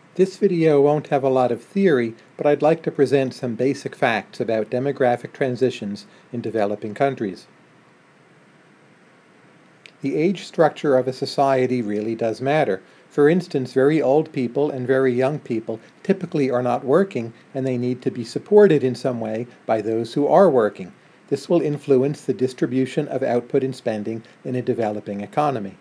This video won't have a lot of theory, but I'd like to present some basic facts about demographic transitions in developing countries. The age structure of a society really does matter. For instance, very old people and very young people typically are not working, and they need to be supported in some way by those who are working. This will influence the distribution of output and spending in a developing economy.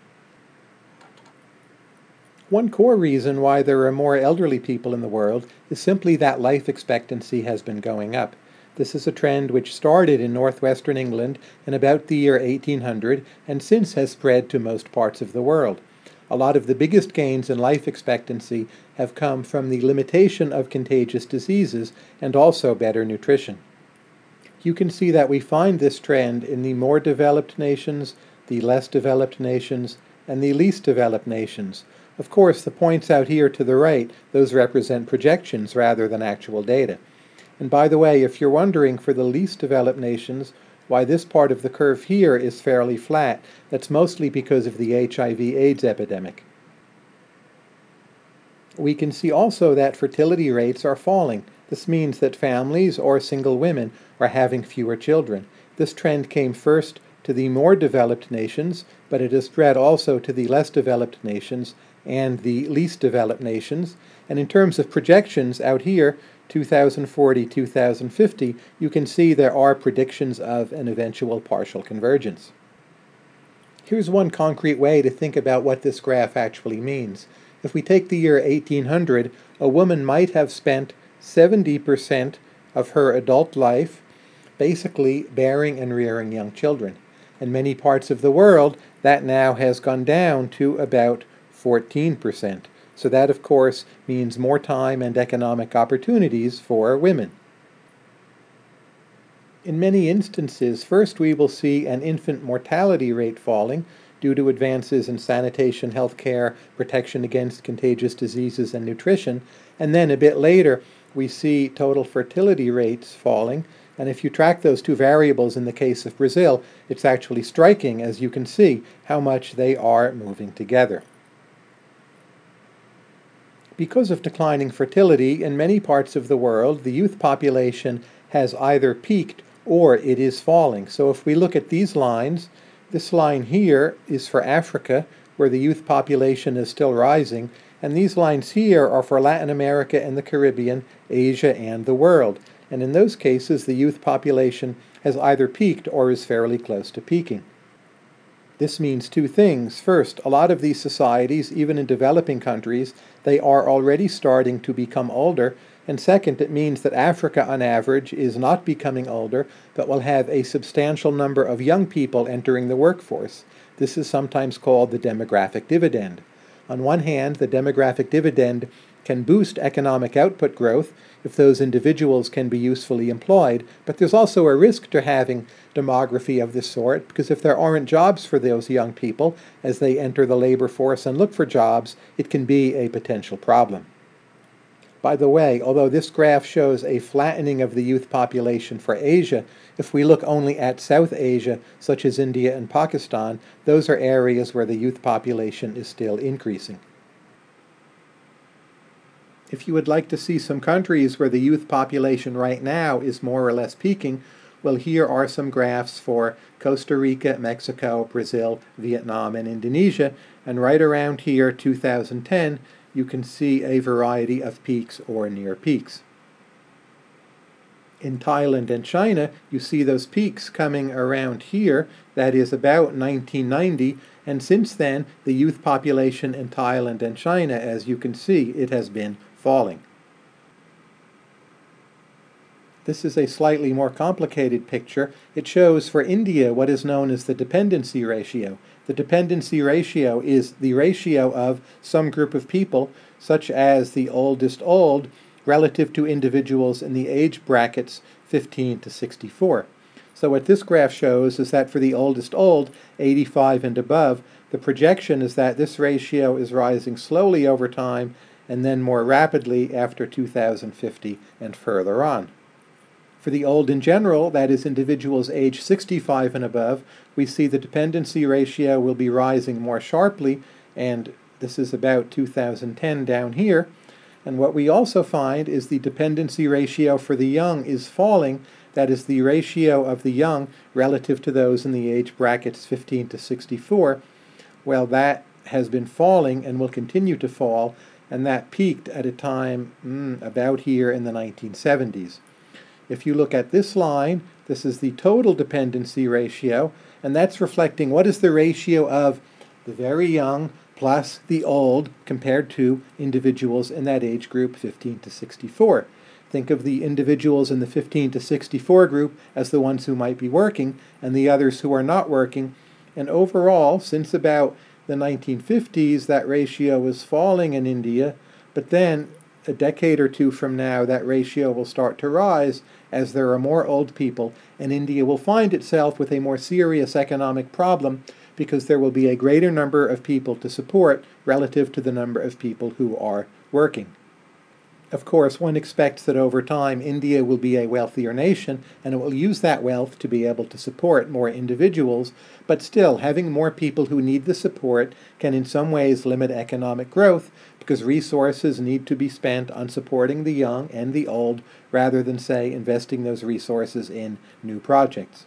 One core reason why there are more elderly people in the world is simply that life expectancy has been going up. This is a trend which started in northwestern England in about the year 1800 and since has spread to most parts of the world. A lot of the biggest gains in life expectancy have come from the limitation of contagious diseases and also better nutrition. You can see that we find this trend in the more developed nations, the less developed nations, and the least developed nations. Of course, the points out here to the right, those represent projections rather than actual data. And by the way, if you're wondering for the least developed nations why this part of the curve here is fairly flat, that's mostly because of the HIV/AIDS epidemic. We can see also that fertility rates are falling. This means that families or single women are having fewer children. This trend came first to the more developed nations, but it has spread also to the less developed nations and the least developed nations. And in terms of projections out here, 2040, 2050, you can see there are predictions of an eventual partial convergence. Here's one concrete way to think about what this graph actually means. If we take the year 1800, a woman might have spent 70% of her adult life basically bearing and rearing young children. In many parts of the world, that now has gone down to about 14%. So that, of course, means more time and economic opportunities for women. In many instances, first we will see an infant mortality rate falling due to advances in sanitation, healthcare, protection against contagious diseases, and nutrition, and then a bit later we see total fertility rates falling. And if you track those two variables in the case of Brazil, it's actually striking, as you can see, how much they are moving together. Because of declining fertility, in many parts of the world, the youth population has either peaked or it is falling. So if we look at these lines, this line here is for Africa, where the youth population is still rising, and these lines here are for Latin America and the Caribbean, Asia, and the world. And in those cases, the youth population has either peaked or is fairly close to peaking. This means two things. First, a lot of these societies, even in developing countries, they are already starting to become older. And second, it means that Africa, on average, is not becoming older, but will have a substantial number of young people entering the workforce. This is sometimes called the demographic dividend. On one hand, the demographic dividend can boost economic output growth if those individuals can be usefully employed, but there's also a risk to having demography of this sort, because if there aren't jobs for those young people as they enter the labor force and look for jobs, it can be a potential problem. By the way, although this graph shows a flattening of the youth population for Asia, if we look only at South Asia, such as India and Pakistan, those are areas where the youth population is still increasing. If you would like to see some countries where the youth population right now is more or less peaking, well, here are some graphs for Costa Rica, Mexico, Brazil, Vietnam, and Indonesia, and right around here, 2010, you can see a variety of peaks or near peaks. In Thailand and China, you see those peaks coming around here, that is about 1990, and since then, the youth population in Thailand and China, as you can see, it has been falling. This is a slightly more complicated picture. It shows for India what is known as the dependency ratio. The dependency ratio is the ratio of some group of people, such as the oldest old, relative to individuals in the age brackets 15 to 64. So what this graph shows is that for the oldest old, 85 and above, the projection is that this ratio is rising slowly over time and then more rapidly after 2050 and further on. For the old in general, that is individuals age 65 and above, we see the dependency ratio will be rising more sharply, and this is about 2010 down here. And what we also find is the dependency ratio for the young is falling. That is the ratio of the young relative to those in the age brackets 15 to 64. Well, that has been falling and will continue to fall, and that peaked at a time about here in the 1970s. If you look at this line, this is the total dependency ratio, and that's reflecting what is the ratio of the very young plus the old compared to individuals in that age group 15 to 64. Think of the individuals in the 15 to 64 group as the ones who might be working and the others who are not working. And overall, since about the 1950s, that ratio is falling in India, but then a decade or two from now, that ratio will start to rise as there are more old people, and India will find itself with a more serious economic problem because there will be a greater number of people to support relative to the number of people who are working. Of course, one expects that over time India will be a wealthier nation and it will use that wealth to be able to support more individuals, but still having more people who need the support can in some ways limit economic growth because resources need to be spent on supporting the young and the old rather than, say, investing those resources in new projects.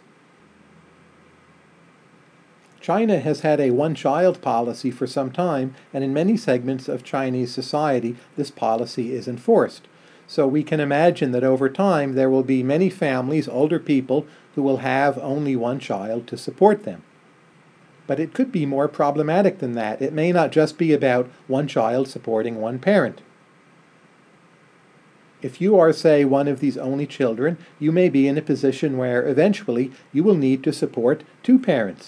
China has had a one-child policy for some time, and in many segments of Chinese society, this policy is enforced. So we can imagine that over time there will be many families, older people, who will have only one child to support them. But it could be more problematic than that. It may not just be about one child supporting one parent. If you are, say, one of these only children, you may be in a position where eventually you will need to support two parents.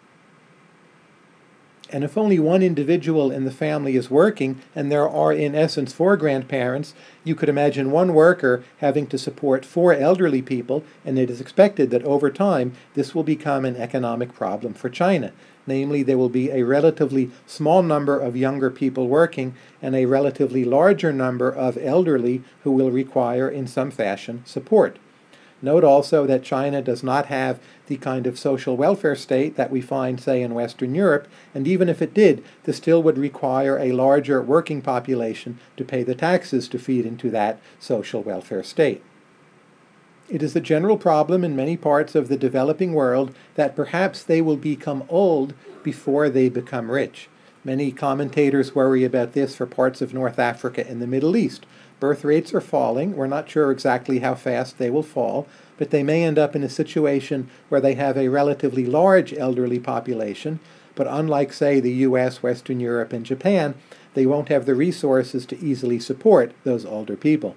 And if only one individual in the family is working, and there are in essence 4 grandparents, you could imagine one worker having to support 4 elderly people, and it is expected that over time this will become an economic problem for China. Namely, there will be a relatively small number of younger people working and a relatively larger number of elderly who will require in some fashion support. Note also that China does not have the kind of social welfare state that we find, say, in Western Europe, and even if it did, this still would require a larger working population to pay the taxes to feed into that social welfare state. It is a general problem in many parts of the developing world that perhaps they will become old before they become rich. Many commentators worry about this for parts of North Africa and the Middle East. Birth rates are falling. We're not sure exactly how fast they will fall, but they may end up in a situation where they have a relatively large elderly population, but unlike, say, the US, Western Europe, and Japan, they won't have the resources to easily support those older people.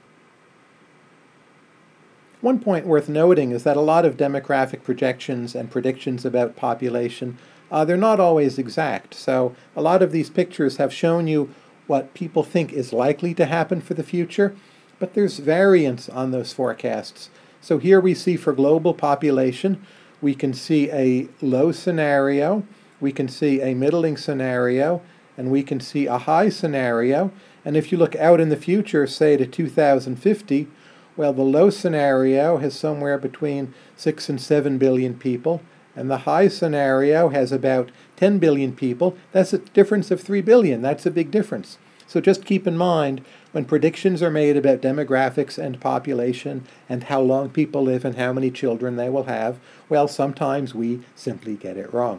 One point worth noting is that a lot of demographic projections and predictions about population, they're not always exact. So a lot of these pictures have shown you what people think is likely to happen for the future, but there's variance on those forecasts. So here we see for global population, we can see a low scenario, we can see a middling scenario, and we can see a high scenario. And if you look out in the future, say to 2050, well, the low scenario has somewhere between 6 and 7 billion people, and the high scenario has about 10 billion people. That's a difference of 3 billion. That's a big difference. So just keep in mind, when predictions are made about demographics and population and how long people live and how many children they will have, well, sometimes we simply get it wrong.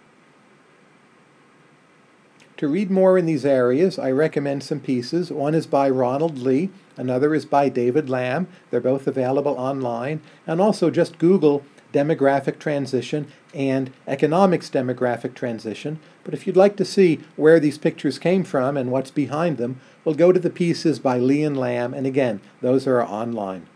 To read more in these areas, I recommend some pieces. One is by Ronald Lee, another is by David Lamb. They're both available online. And also just Google demographic transition and economics demographic transition. But if you'd like to see where these pictures came from and what's behind them, we'll go to the pieces by Lee and Lamb, and again, those are online.